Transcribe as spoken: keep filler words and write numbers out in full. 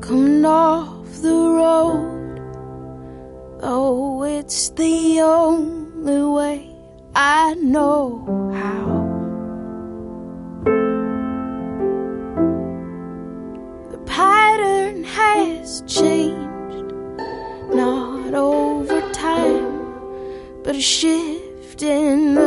coming off the road. Oh, it's the only way I know how. The pattern has changed, not over time, but a shift in the